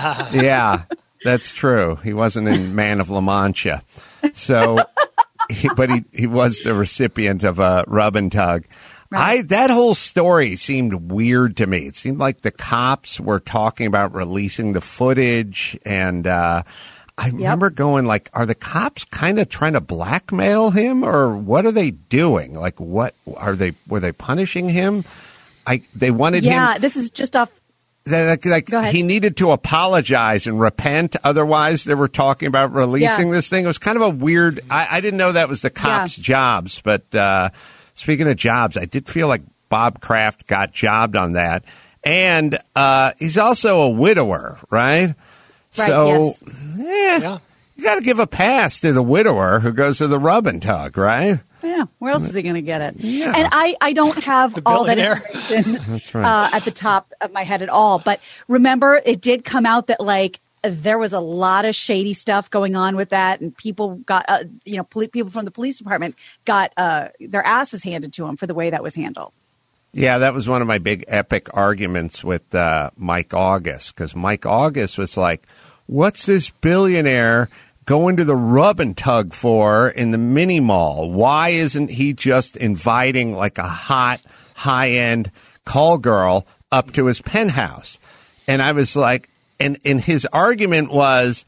Yeah, that's true. He wasn't in Man of La Mancha, so, he, but he he was the recipient of a rub and tug. Right. I that whole story seemed weird to me. It seemed like the cops were talking about releasing the footage, and uh, I yep. remember going like, "Are the cops kind of trying to blackmail him, or what are they doing? Like, what are they? Were they punishing him? I they wanted yeah, him." Yeah, this is just off. Like, like he needed to apologize and repent. Otherwise, they were talking about releasing yeah. this thing. It was kind of a weird. I, I didn't know that was the cops' yeah. jobs. But uh, speaking of jobs, I did feel like Bob Kraft got jobbed on that, and uh, he's also a widower, right? Right. So, yes. eh, Yeah. you got to give a pass to the widower who goes to the rub and tug, right? Yeah, where else is he going to get it? Yeah. And I, I don't have all that information That's right. uh, at the top of my head at all. But remember, it did come out that, like, there was a lot of shady stuff going on with that. And people got, uh, you know, poli- people from the police department got uh, their asses handed to them for the way that was handled. Yeah, that was one of my big epic arguments with uh, Mike August, because Mike August was like, what's this billionaire going to the rub and tug for in the mini mall? Why isn't he just inviting like a hot, high-end call girl up to his penthouse? And I was like, and, and his argument was,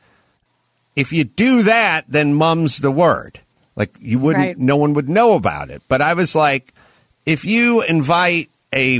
if you do that, then mum's the word. Like, you wouldn't, right. no one would know about it. But I was like, if you invite a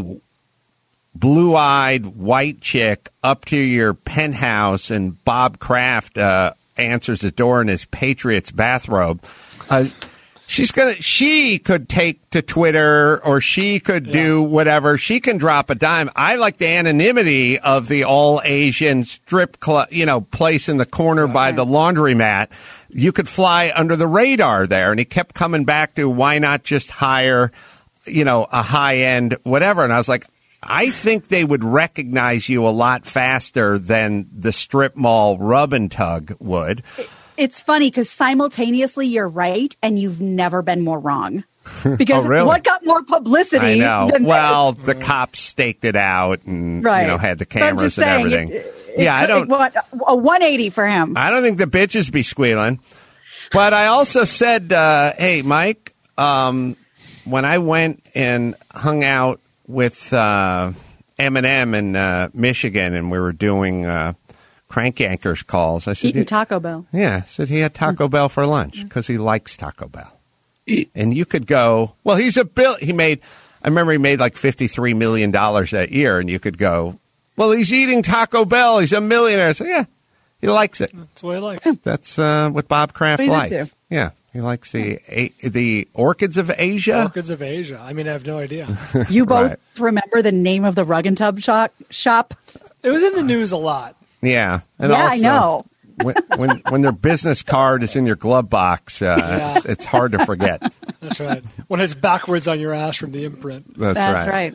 blue-eyed white chick up to your penthouse and Bob Kraft uh, answers the door in his Patriots bathrobe, uh, she's gonna. She could take to Twitter, or she could yeah. do whatever. She can drop a dime. I like the anonymity of the all-Asian strip club, you know, place in the corner right. by the laundromat. You could fly under the radar there. And he kept coming back to, why not just hire, you know, a high-end whatever. And I was like, I think they would recognize you a lot faster than the strip mall rub and tug would. It's funny because simultaneously you're right, and you've never been more wrong. Because oh, really? What got more publicity? I know. Than well, this? the cops staked it out and right. you know had the So I'm cameras just and saying, everything. It, it, yeah, it, I don't. It, a one eighty for him. I don't think the bitches be squealing. But I also said, uh, "Hey, Mike, um, when I went and hung out with uh, Eminem in uh, Michigan, and we were doing uh, Crank Yankers calls, I said, eating Taco Bell. Yeah, I said he had Taco Bell for lunch because he likes Taco Bell." And you could go, well, he's a bill. He made, I remember he made like fifty-three million dollars that year. And you could go, well, he's eating Taco Bell. He's a millionaire. So, yeah, he likes it. That's what he likes. That's uh, what Bob Kraft What he's likes. into. Yeah, he likes the a, the Orchids of Asia. Orchids of Asia. I mean, I have no idea. You both Right. remember the name of the rug and tub shop? shop? It was in the news a lot. Yeah. And Yeah, I also, know. when, when when their business card is in your glove box, uh, Yeah. it's, it's hard to forget. That's right. When it's backwards on your ass from the imprint. That's, That's right. right.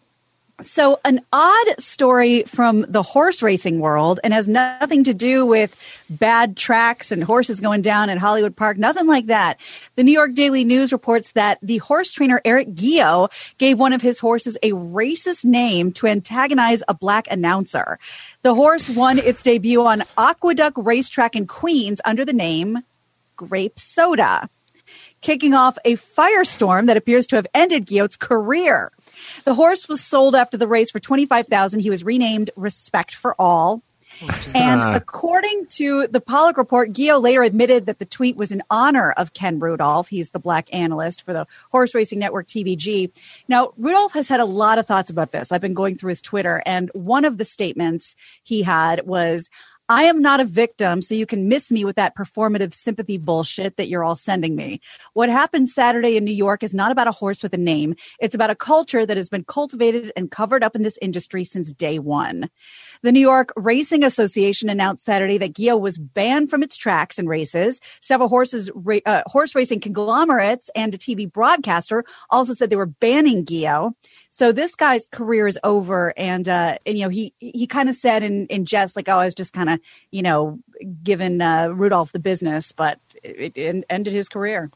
So an odd story from the horse racing world, and has nothing to do with bad tracks and horses going down at Hollywood Park, nothing like that. The New York Daily News reports that the horse trainer Eric Gio gave one of his horses a racist name to antagonize a black announcer. The horse won its debut on Aqueduct Racetrack in Queens under the name Grape Soda, kicking off a firestorm that appears to have ended Guillot's career. The horse was sold after the race for twenty-five thousand dollars. He was renamed Respect for All. And according to the Pollock report, Guillot later admitted that the tweet was in honor of Ken Rudolph. He's the black analyst for the horse racing network T V G. Now, Rudolph has had a lot of thoughts about this. I've been going through his Twitter, and one of the statements he had was, "I am not a victim, so you can miss me with that performative sympathy bullshit that you're all sending me. What happened Saturday in New York is not about a horse with a name. It's about a culture that has been cultivated and covered up in this industry since day one." The New York Racing Association announced Saturday that Guillot was banned from its tracks and races. Several horses, ra- uh, horse racing conglomerates and a T V broadcaster also said they were banning Guillot. So this guy's career is over, and uh, and you know he he kind of said in in jest like, "Oh, I was just kind of you know giving uh, Rudolph the business," but it, it ended his career.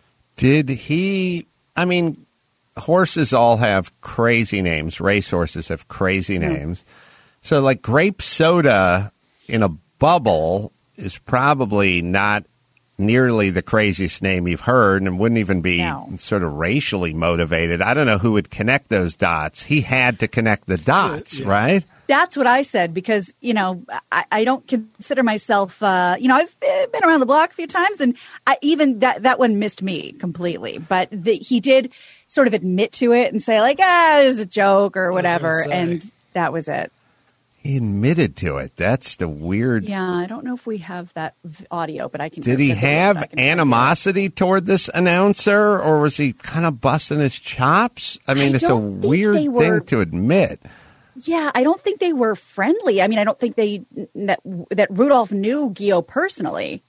Did he? I mean, horses all have crazy names. Racehorses have crazy names. So, like Grape Soda in a bubble is probably not nearly the craziest name you've heard, and wouldn't even be No. sort of racially motivated. I don't know who would connect those dots. He had to connect the dots, Yeah. right? That's what I said because, you know, I, I don't consider myself, uh, you know, I've been around the block a few times, and I, even that, that one missed me completely. But the, he did sort of admit to it and say, like, ah, it was a joke or whatever. say. And that was it. He admitted to it. That's the weird. Yeah, I don't know if we have that v- audio, but I can. Did he I can- I have can find it. animosity toward this announcer, or was he kind of busting his chops? I mean, I it's a don't think weird they thing were- to admit. Yeah, I don't think they were friendly. I mean, I don't think they that that Rudolph knew Guillot personally.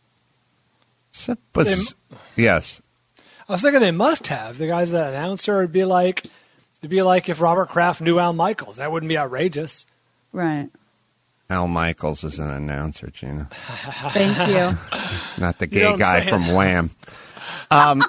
So, but, yes. I was thinking they must have. The guy's that announcer would be like, it'd be like if Robert Kraft knew Al Michaels. That wouldn't be outrageous. Right. Al Michaels is an announcer, Gina. Thank you. Not the You know gay what guy I'm saying? from Wham. Um,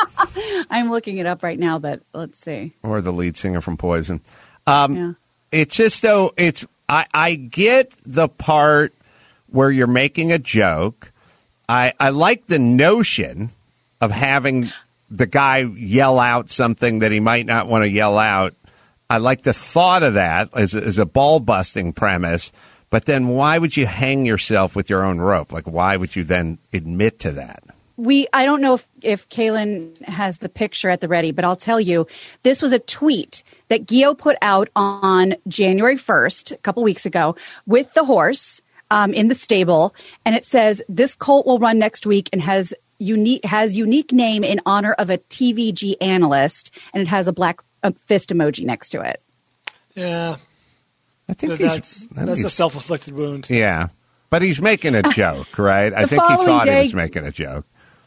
I'm looking it up right now, but let's see. or the lead singer from Poison. Um, Yeah. It's just, though, it's I, I get the part where you're making a joke. I, I like the notion of having the guy yell out something that he might not want to yell out. I like the thought of that as, as a ball-busting premise. But then why would you hang yourself with your own rope? Like, why would you then admit to that? We, I don't know if, if Kaylin has the picture at the ready, but I'll tell you, this was a tweet that Guillot put out on January first, a couple weeks ago, with the horse um, in the stable. And it says, "This colt will run next week and has unique, has unique name in honor of a T V G analyst." And it has a black a fist emoji next to it. Yeah, I think But he's, that's I think that's a he's- self-inflicted wound. Yeah. But he's making a joke, right? I The think he following thought he day- was making a joke.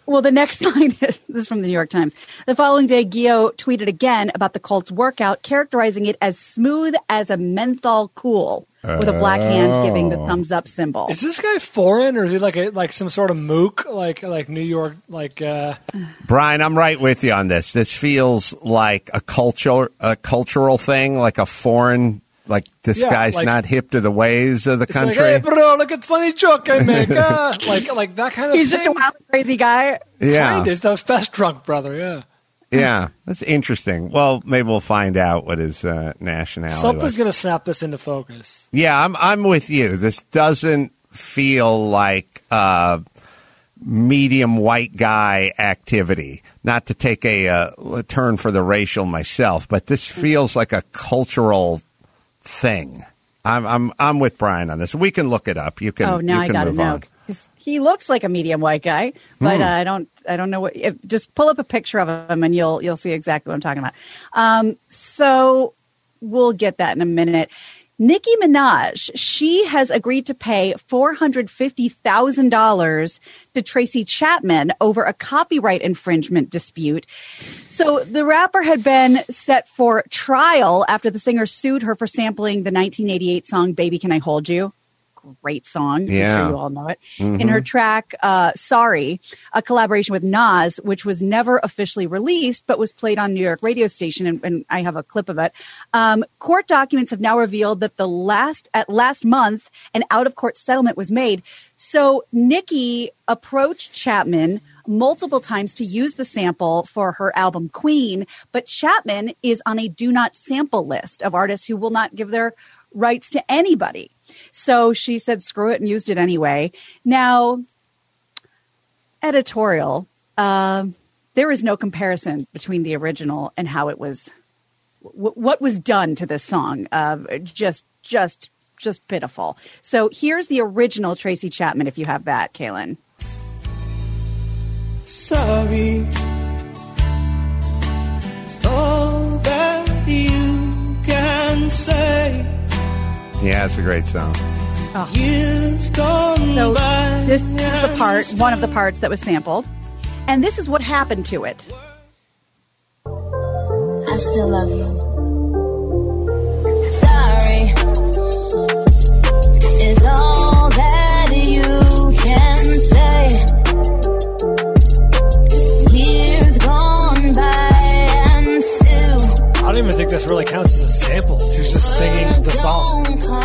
Well, the next line is, this is from the New York Times. The following day, Gio tweeted again about the Colts workout, characterizing it as smooth as a menthol cool, with a black hand giving the thumbs up symbol. Is this guy foreign, or is he like a, like some sort of mook, like like New York, like? Uh... Brian, I'm right with you on this. This feels like a culture, a cultural thing, like a foreign. Like, this Yeah, guy's like- not hip to the ways of the It's like, country. hey, bro, look at the funny joke I make. Ah, like, like that kind of He's thing. just a wild, crazy guy. yeah. Kind of. He's the fest drunk brother, yeah. Yeah. That's interesting. Well, maybe we'll find out what his uh, nationality Something's was. going to snap this into focus. Yeah, I'm I'm with you. This doesn't feel like uh, medium white guy activity. Not to take a, uh, a turn for the racial myself, but this feels like a cultural thing. I'm I'm I'm with Brian on this. We can look it up. You can. Oh, now you I can gotta move know. on. 'Cause he looks like a medium white guy, but Hmm. uh, I don't. I don't know what. If, just pull up a picture of him, and you'll you'll see exactly what I'm talking about. Um, so we'll get that in a minute. Nicki Minaj, she has agreed to pay four hundred fifty thousand dollars to Tracy Chapman over a copyright infringement dispute. So the rapper had been set for trial after the singer sued her for sampling the nineteen eighty-eight song Baby Can I Hold You? Great song. Yeah. I'm sure you all know it. In her track, uh, Sorry, a collaboration with Nas, which was never officially released, but was played on New York radio station. And, and I have a clip of it. Um, court documents have now revealed that the last, at last month, an out of court settlement was made. So Nicki approached Chapman multiple times to use the sample for her album Queen, but Chapman is on a do not sample list of artists who will not give their rights to anybody. So she said, screw it, and used it anyway. Now, editorial, uh, there is no comparison between the original and how it was, w- what was done to this song. Uh, just, just, just pitiful. So here's the original Tracy Chapman, if you have that, Kaylin. Sorry, all that you can say. Yeah, it's a great song. Years gone So by. this is the part, one of the parts that was sampled. And this is what happened to it. I still love you. Sorry is all that you can say. Years gone by and still. I don't even think this really counts as a sample. She's just singing the song.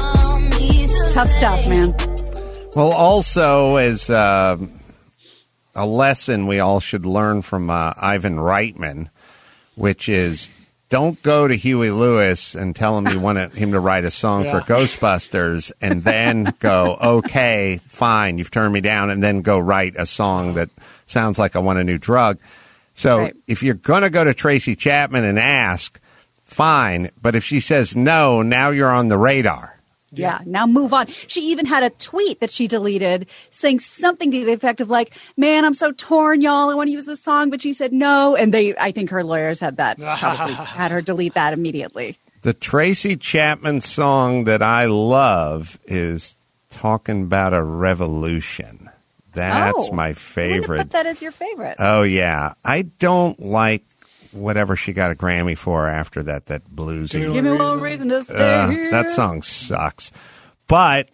Tough stuff, man. Well, also as uh, a lesson we all should learn from uh, Ivan Reitman, which is don't go to Huey Lewis and tell him you want him to write a song Yeah. for Ghostbusters and then go, okay, fine, you've turned me down, and then go write a song that sounds like I want a new drug. So Right. if you're going to go to Tracy Chapman and ask, fine, but if she says no, now you're on the radar. Yeah, now move on. She even had a tweet that she deleted saying something to the effect of like, man, I'm so torn, y'all. I want to use this song, but she said no. And they, I think her lawyers had that, probably had her delete that immediately. The Tracy Chapman song that I love is Talking About a Revolution. That's Oh, my I wouldn't favorite. put that as your favorite. Oh, yeah. I don't like whatever she got a Grammy for after that, that bluesy. Give me one reason to stay Uh, here. that song sucks. But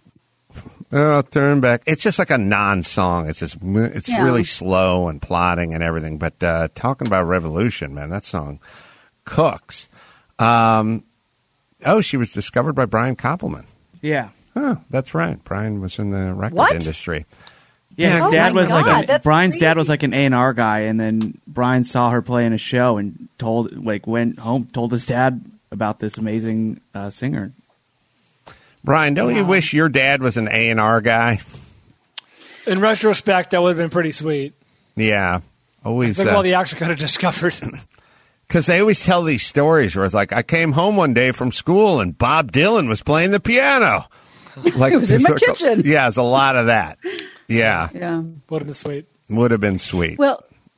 oh, turn back. It's just like a non-song. It's just it's Yeah. really slow and plotting and everything. But uh, talking about revolution, man, that song cooks. Um, oh, she was discovered by Brian Koppelman. Yeah. Huh, that's right. Brian was in the record What? industry. Yeah, his Oh dad my was like God, a, that's Brian's dad was crazy. like an A and R guy, and then Brian saw her playing a show and told like went home told his dad about this amazing uh, singer. Brian, don't you wish your dad was an A and R guy? In retrospect, that would have been pretty sweet. Yeah, always. Look at uh, all the actor could have discovered. Because they always tell these stories where it's like, I came home one day from school and Bob Dylan was playing the piano. Like, It was in my there's a- kitchen. Yeah, there's a lot of that. Yeah, Yeah. Would have been sweet. would have been sweet. Well,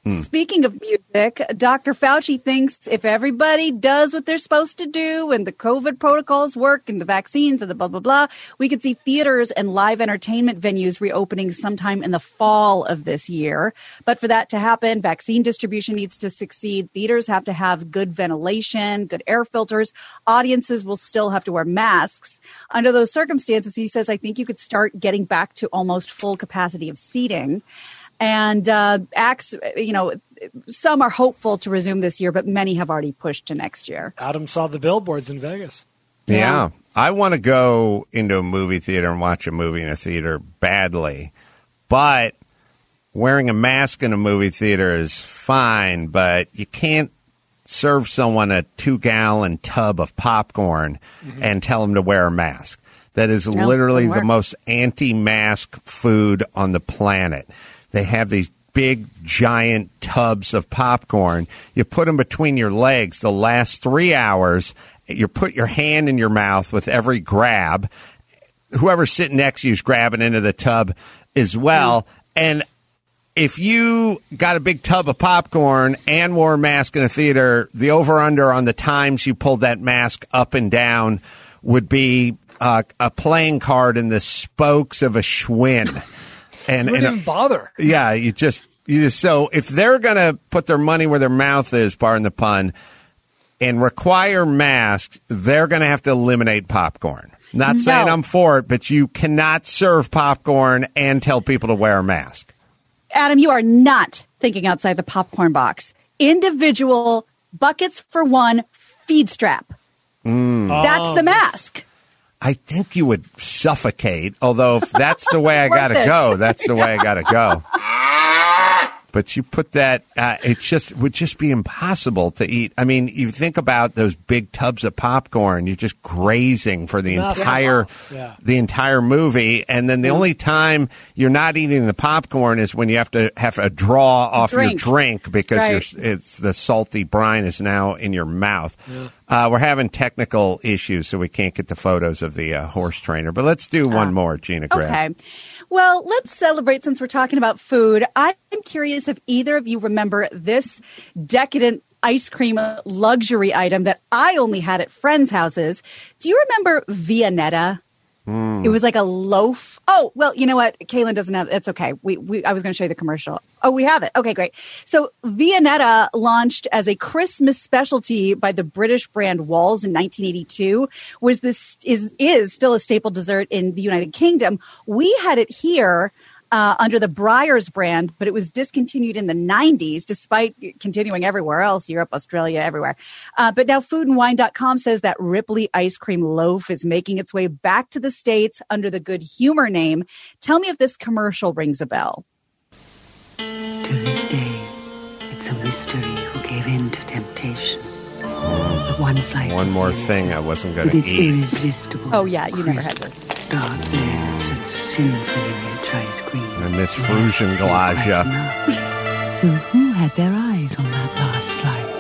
Speaking of music, Doctor Fauci thinks if everybody does what they're supposed to do and the COVID protocols work and the vaccines and the blah, blah, blah, we could see theaters and live entertainment venues reopening sometime in the fall of this year. But for that to happen, vaccine distribution needs to succeed. Theaters have to have good ventilation, good air filters. Audiences will still have to wear masks. Under those circumstances, he says, I think you could start getting back to almost full capacity of seating. And uh, acts, you know, some are hopeful to resume this year, but many have already pushed to next year. Adam saw the billboards in Vegas. Yeah. Yeah. I want to go into a movie theater and watch a movie in a theater badly. But wearing a mask in a movie theater is fine, but you can't serve someone a two-gallon tub of popcorn mm-hmm. and tell them to wear a mask. That is no, literally the most anti-mask food on the planet. They have these big, giant tubs of popcorn. You put them between your legs. The last three hours, you put your hand in your mouth with every grab. Whoever's sitting next to you is grabbing into the tub as well. Mm. And if you got a big tub of popcorn and wore a mask in a theater, the over-under on the times you pulled that mask up and down would be uh, a playing card in the spokes of a Schwinn. And, you wouldn't and, even bother. Yeah, you just, you just, so if they're going to put their money where their mouth is, pardon the pun, and require masks, they're going to have to eliminate popcorn. Not No. saying I'm for it, but you cannot serve popcorn and tell people to wear a mask. Adam, you are not thinking outside the popcorn box. Individual buckets for one, feed strap. Mm. That's the mask. I think you would suffocate, although if that's the way I got to it. go, that's the way I got to go. But you put that, uh, it's just, it would just be impossible to eat. I mean, you think about those big tubs of popcorn, you're just grazing for the Mouth entire, off. Yeah. the entire movie. And then the only time you're not eating the popcorn is when you have to have a draw off Drink. your drink because Right. you're, it's the salty brine is now in your mouth. Yeah. Uh, we're having technical issues, so we can't get the photos of the uh, horse trainer. But let's do one more, Gina Grant. Okay. Well, let's celebrate since we're talking about food. I'm curious if either of you remember this decadent ice cream luxury item that I only had at friends' houses. Do you remember Viennetta? Mm. It was like a loaf. Oh, well, you know what? Kaylin doesn't have, it's okay. We, we, I was going to show you the commercial. Oh, we have it. Okay, great. So Viennetta launched as a Christmas specialty by the British brand Walls in nineteen eighty-two, was this is, is still a staple dessert in the United Kingdom. We had it here Uh, under the Breyers brand, but it was discontinued in the nineties, despite continuing everywhere else, Europe, Australia, everywhere. Uh, but now food and wine dot com says that Ripley ice cream loaf is making its way back to the States under the Good Humor name. Tell me if this commercial rings a bell. To this day, it's a mystery who gave in to temptation. But one slice One of more bread thing I wasn't going with to its eat. irresistible Oh, yeah, you never had crisp, dark layers and sinfully rich ice cream. I miss Frusian Glasia. So who had their eyes on that last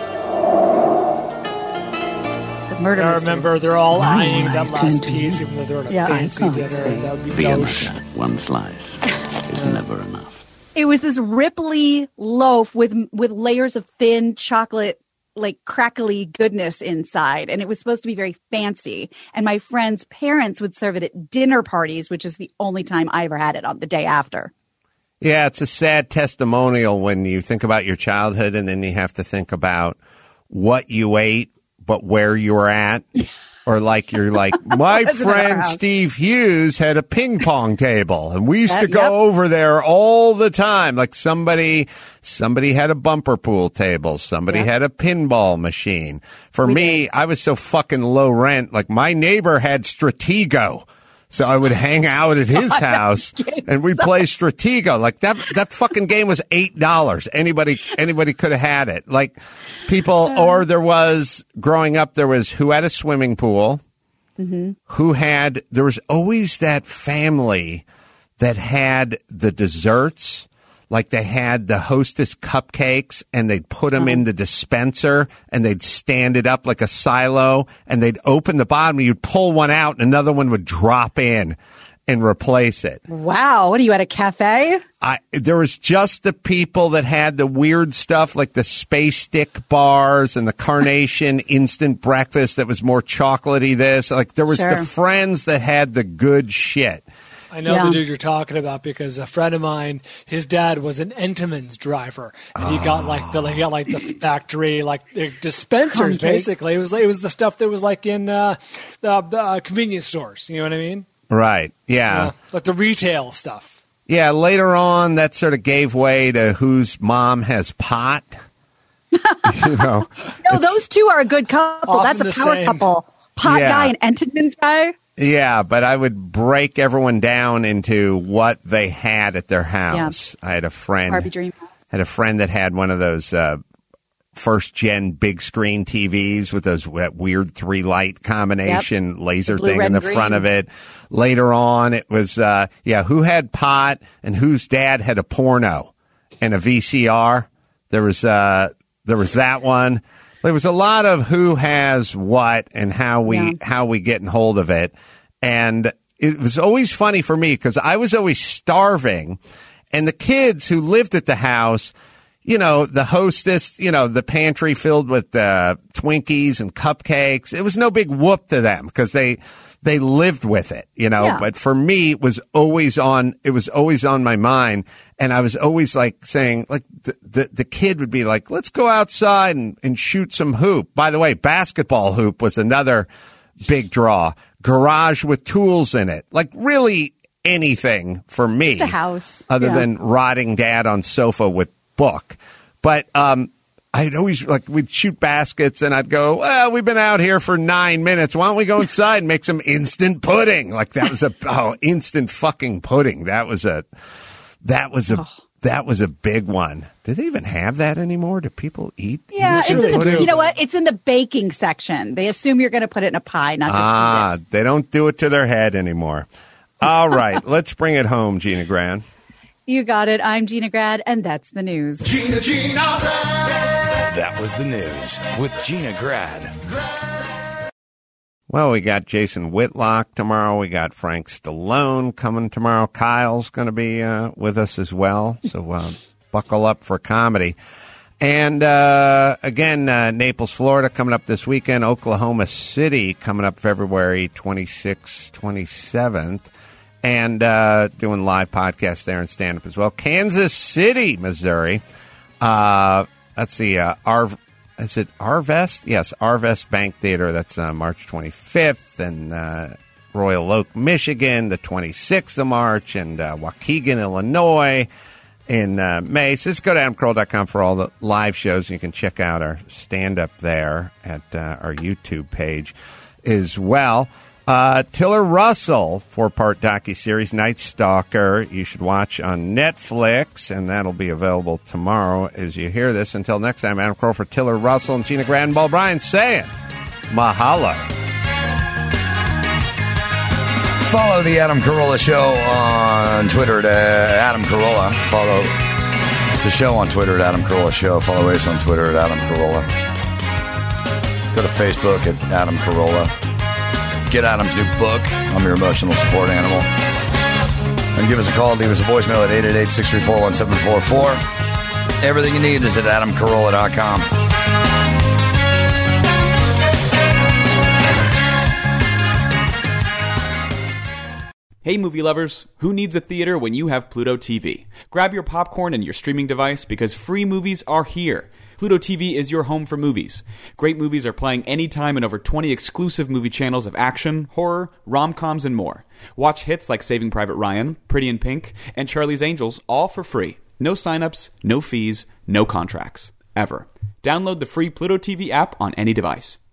slice? It's a murder I mystery. remember they're all My eyeing that eyes last turned to piece, you. even though they're at a Yeah. fancy I can't dinner. say That would be gauche. Viennetta, one slice is never enough. It was this Ripley loaf with with layers of thin chocolate, like crackly goodness inside. And it was supposed to be very fancy. And my friends' parents would serve it at dinner parties, which is the only time I ever had it, on the day after. Yeah, it's a sad testimonial when you think about your childhood and then you have to think about what you ate, but where you were at. Or like you're like, my Wasn't at our friend house. Steve Hughes had a ping pong table and we used Uh, to go yep. over there all the time. Like somebody, somebody had a bumper pool table. Somebody Yep. had a pinball machine. For We me, did. I was so fucking low rent. Like my neighbor had Stratego. So I would hang out at his house and we'd play Stratego. Like that, that fucking game was eight dollars. Anybody, anybody could have had it. Like people, or there was, growing up, there was who had a swimming pool, Mm-hmm. who had, there was always that family that had the desserts. Like they had the Hostess cupcakes and they'd put them in the dispenser and they'd stand it up like a silo and they'd open the bottom and you'd pull one out and another one would drop in. and replace it. Wow. What are you at a cafe? I, there was just the people that had the weird stuff like the Space Stick bars and the Carnation instant breakfast that was more chocolatey this. Like there was Sure. the friends that had the good shit. I know Yeah. the dude you're talking about because a friend of mine, his dad was an Entenmann's driver, and he got like the he got like the factory like the dispensers. Concakes. Basically, it was it was the stuff that was like in uh, the uh, convenience stores. You know what I mean? Right. Yeah. Uh, like the retail stuff. Yeah. Later on, that sort of gave way to whose mom has pot. you know. No, those two are a good couple. Often That's a the power same. couple. Pot Yeah. guy and Entenmann's guy. Yeah, but I would break everyone down into what they had at their house. I had a friend. Barbie Dream House. Had a friend that had one of those uh, first gen big screen T Vs with those that weird three light combination laser The blue, thing red, in the and front green. of it. Later on, it was uh, yeah, who had pot and whose dad had a porno and a V C R. There was uh, there was that one. There was a lot of who has what and how we Yeah. how we get in hold of it. And it was always funny for me because I was always starving. And the kids who lived at the house, you know, the hostess, you know, the pantry filled with uh, Twinkies and cupcakes. It was no big whoop to them because they they lived with it, you know. Yeah. But for me, it was always on. It was always on my mind, and I was always like saying, like the the, the kid would be like, "Let's go outside and, and shoot some hoop." By the way, basketball hoop was another big draw. Garage with tools in it, like really anything for me. Just a house. Other Yeah. than rotting dad on sofa with book. But um, I'd always, like, we'd shoot baskets and I'd go, well, we've been out here for nine minutes. Why don't we go inside and make some instant pudding? Like, that was a, oh, instant fucking pudding. That was a, that was a, Oh. that was a big one. Do they even have that anymore? Do people eat? Yeah, instant it's in the, pudding? you know what? It's in the baking section. They assume you're going to put it in a pie, not just Ah, eat it. they don't do it to their head anymore. All right, let's bring it home, Gina Gran. You got it. I'm Gina Grad, and that's the news. Gina, Gina Grad. That was the news with Gina Grad. Well, we got Jason Whitlock tomorrow. We got Frank Stallone coming tomorrow. Kyle's going to be uh, with us as well. So uh, buckle up for comedy. And uh, again, uh, Naples, Florida coming up this weekend. Oklahoma City coming up February twenty-sixth, twenty-seventh. And uh, doing live podcasts there and stand-up as well. Kansas City, Missouri. Uh, that's the uh, R. Is it Arvest? Yes, Arvest Bank Theater. That's uh, March twenty-fifth. And uh, Royal Oak, Michigan, the twenty-sixth of March. And uh, Waukegan, Illinois in uh, May. So just go to adam carolla dot com for all the live shows. You can check out our stand-up there at uh, our YouTube page as well. Uh, Tiller Russell, four-part docuseries, Night Stalker, you should watch on Netflix, and that'll be available tomorrow as you hear this. Until next time, Adam Carolla for Tiller Russell and Gina Grad and Ball Bryan saying, mahalo. Follow the Adam Carolla Show on Twitter at Adam Carolla. Follow the show on Twitter at Adam Carolla Show. Follow Ace on Twitter at Adam Carolla. Go to Facebook at Adam Carolla. Get Adam's new book, I'm Your Emotional Support Animal. And give us a call, leave us a voicemail at eight eight eight, six three four, one seven four four. Everything you need is at adam carolla dot com. Hey movie lovers, who needs a theater when you have Pluto T V? Grab your popcorn and your streaming device because free movies are here. Pluto T V is your home for movies. Great movies are playing anytime in over twenty exclusive movie channels of action, horror, rom-coms, and more. Watch hits like Saving Private Ryan, Pretty in Pink, and Charlie's Angels all for free. No signups, no fees, no contracts. Ever. Download the free Pluto T V app on any device.